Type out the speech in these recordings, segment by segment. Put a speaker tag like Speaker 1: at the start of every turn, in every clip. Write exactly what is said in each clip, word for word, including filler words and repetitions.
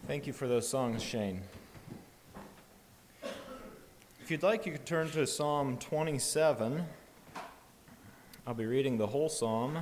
Speaker 1: Thank you for those songs, Shane. If you'd like, you could turn to Psalm twenty-seven. I'll be reading the whole psalm.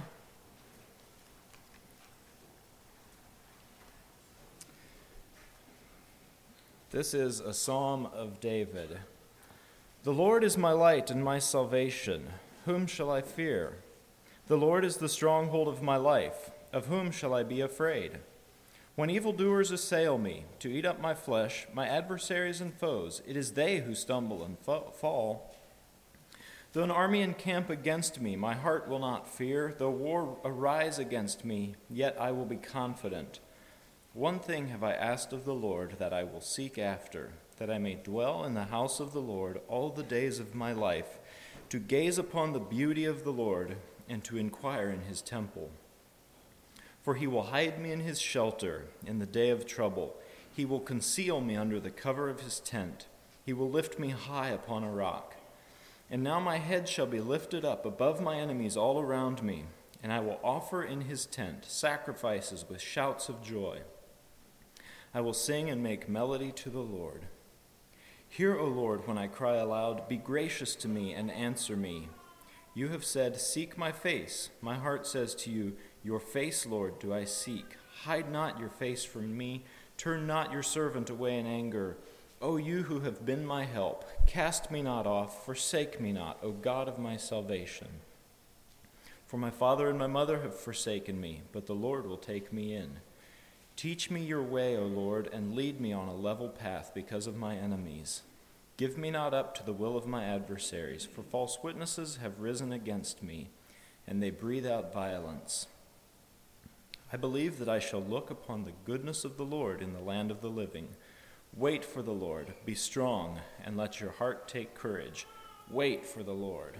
Speaker 1: This is a psalm of David. The Lord is my light and my salvation. Whom shall I fear? The Lord is the stronghold of my life. Of whom shall I be afraid? When evildoers assail me to eat up my flesh, my adversaries and foes, it is they who stumble and fa- fall. Though an army encamp against me, my heart will not fear. Though war arise against me, yet I will be confident. One thing have I asked of the Lord that I will seek after, that I may dwell in the house of the Lord all the days of my life, to gaze upon the beauty of the Lord and to inquire in his temple. For he will hide me in his shelter in the day of trouble. He will conceal me under the cover of his tent. He will lift me high upon a rock. And now my head shall be lifted up above my enemies all around me, and I will offer in his tent sacrifices with shouts of joy. I will sing and make melody to the Lord. Hear, O Lord, when I cry aloud. Be gracious to me and answer me. You have said, seek my face. My heart says to you, your face, Lord, do I seek. Hide not your face from me. Turn not your servant away in anger. O you who have been my help, cast me not off, forsake me not, O God of my salvation. For my father and my mother have forsaken me, but the Lord will take me in. Teach me your way, O Lord, and lead me on a level path because of my enemies. Give me not up to the will of my adversaries, for false witnesses have risen against me, and they breathe out violence. I believe that I shall look upon the goodness of the Lord in the land of the living. Wait for the Lord, be strong, and let your heart take courage. Wait for the Lord.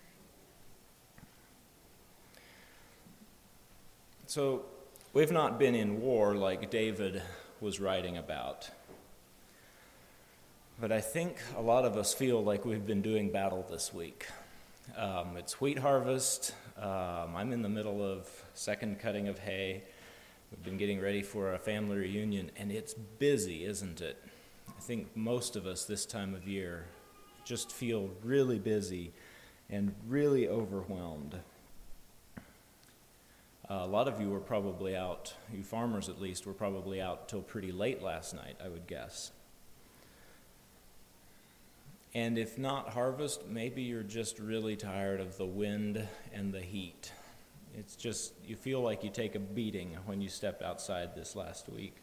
Speaker 1: So, we've not been in war like David was writing about. But I think a lot of us feel like we've been doing battle this week. Um, it's wheat harvest. Um, I'm in the middle of second cutting of hay. We've been getting ready for a family reunion, and it's busy, isn't it? I think most of us this time of year just feel really busy and really overwhelmed. Uh, a lot of you were probably out, you farmers at least, were probably out till pretty late last night, I would guess. And if not harvest, maybe you're just really tired of the wind and the heat. It's just, you feel like you take a beating when you step outside this last week.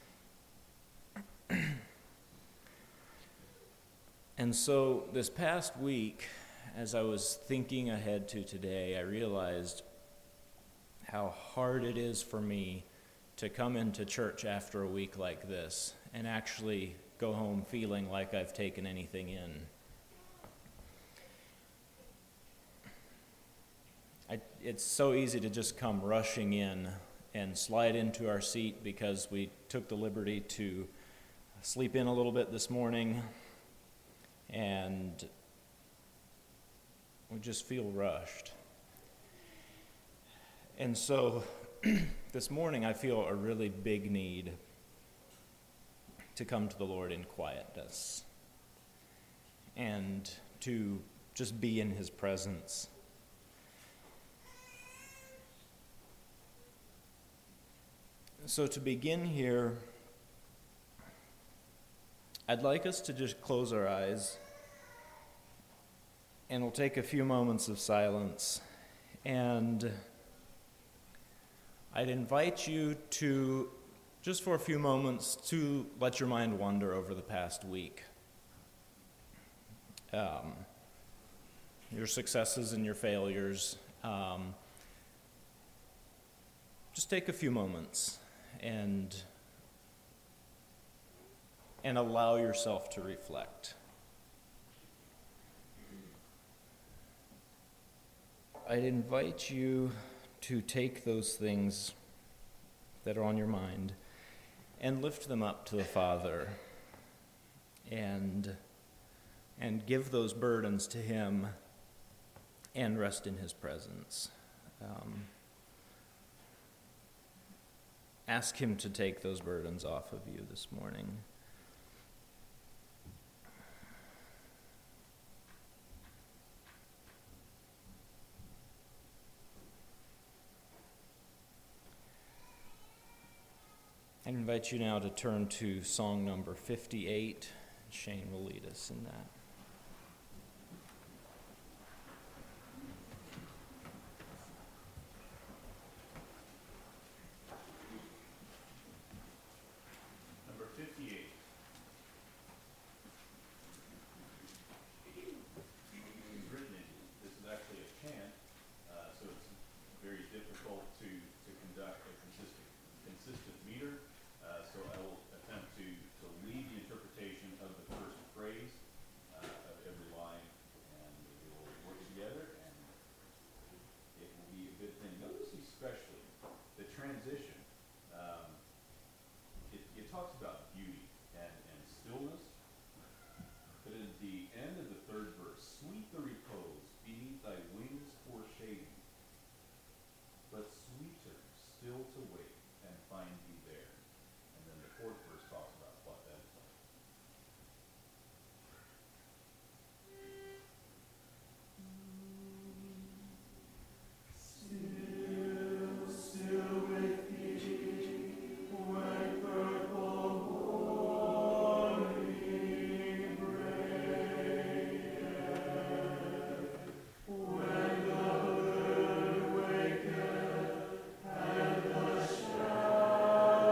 Speaker 1: And so this past week, as I was thinking ahead to today, I realized how hard it is for me to come into church after a week like this and actually go home feeling like I've taken anything in. I, it's so easy to just come rushing in and slide into our seat because we took the liberty to sleep in a little bit this morning, and we just feel rushed. And so this morning I feel a really big need to come to the Lord in quietness and to just be in his presence. So to begin here, I'd like us to just close our eyes, and we'll take a few moments of silence, and I'd invite you to, just for a few moments, to let your mind wander over the past week. Um, your successes and your failures. Um, just take a few moments and and allow yourself to reflect. I'd invite you to take those things that are on your mind and lift them up to the Father and and give those burdens to him and rest in his presence. Um, ask him to take those burdens off of you this morning. I invite you now to turn to song number fifty-eight. Shane will lead us in that.
Speaker 2: Number fifty-eight. It's written in, this is actually a chant, uh, so it's very difficult to, to conduct a consistent, consistent meter. Uh, so I will attempt to, to lead the interpretation of the first phrase uh, of every line, and we will work together, and it will be a good thing. Notice especially the transition. Um, it, it talks about beauty and, and stillness, but in the end of the third verse, sweet the repose beneath thy wings foreshading, but sweeter still to wait and find thee there. And then the fourth verse talks about what that is like.
Speaker 3: Shadow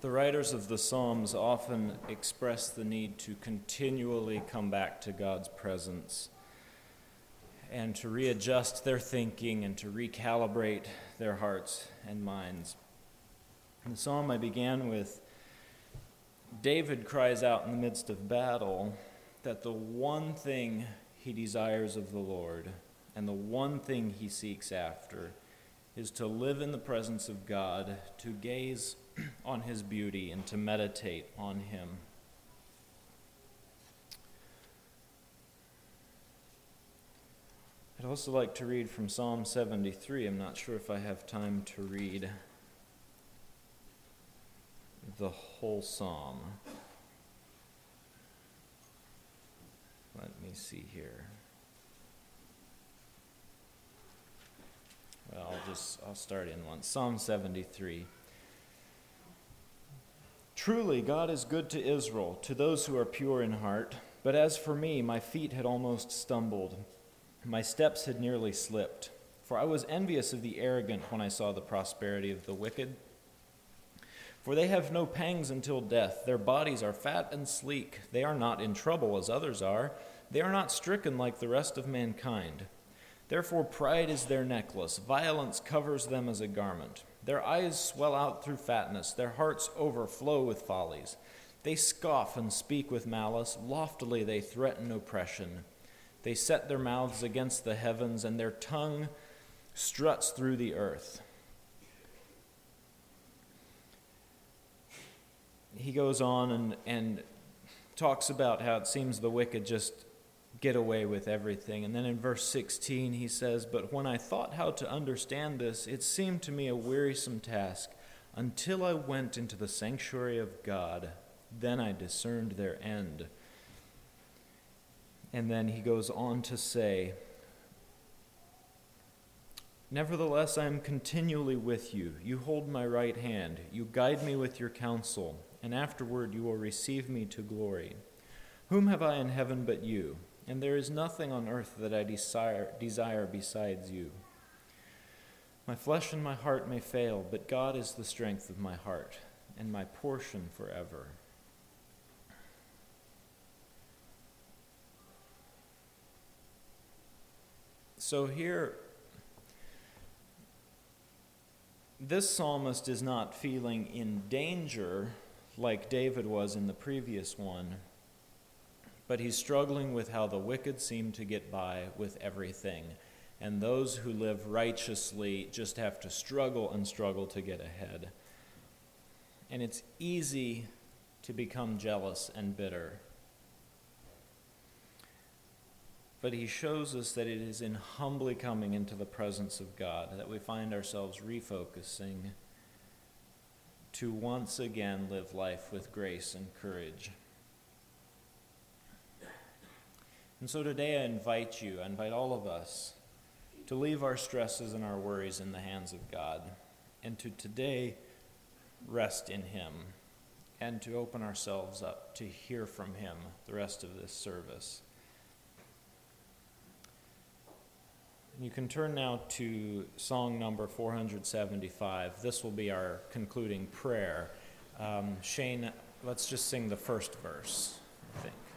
Speaker 1: The writers of the Psalms often express the need to continually come back to God's presence and to readjust their thinking and to recalibrate their hearts and minds. In the psalm I began with, David cries out in the midst of battle that the one thing he desires of the Lord and the one thing he seeks after is to live in the presence of God, to gaze on his beauty and to meditate on him. I'd also like to read from Psalm seventy-three. I'm not sure if I have time to read the whole psalm. Let me see here. Well, I'll just I'll start in one. Psalm seventy-three. Truly, God is good to Israel, to those who are pure in heart. But as for me, my feet had almost stumbled. My steps had nearly slipped. For I was envious of the arrogant when I saw the prosperity of the wicked. For they have no pangs until death. Their bodies are fat and sleek. They are not in trouble as others are. They are not stricken like the rest of mankind. Therefore pride is their necklace. Violence covers them as a garment. Their eyes swell out through fatness. Their hearts overflow with follies. They scoff and speak with malice. Loftily they threaten oppression. They set their mouths against the heavens, and their tongue struts through the earth. He goes on and, and talks about how it seems the wicked just get away with everything. And then in verse sixteen he says, But when I thought how to understand this, it seemed to me a wearisome task until I went into the sanctuary of God. Then I discerned their end. And then he goes on to say, Nevertheless, I am continually with you. You hold my right hand. You guide me with your counsel, and afterward you will receive me to glory. Whom have I in heaven but you? And there is nothing on earth that I desire, desire besides you. My flesh and my heart may fail, but God is the strength of my heart and my portion forever. So here, this psalmist is not feeling in danger like David was in the previous one, but he's struggling with how the wicked seem to get by with everything, and those who live righteously just have to struggle and struggle to get ahead. And it's easy to become jealous and bitter. But he shows us that it is in humbly coming into the presence of God that we find ourselves refocusing to once again live life with grace and courage. And so today I invite you, I invite all of us to leave our stresses and our worries in the hands of God, and to today rest in him, and to open ourselves up to hear from him the rest of this service. You can turn now to song number four hundred seventy-five. This will be our concluding prayer. Um, Shane, let's just sing the first verse, I think.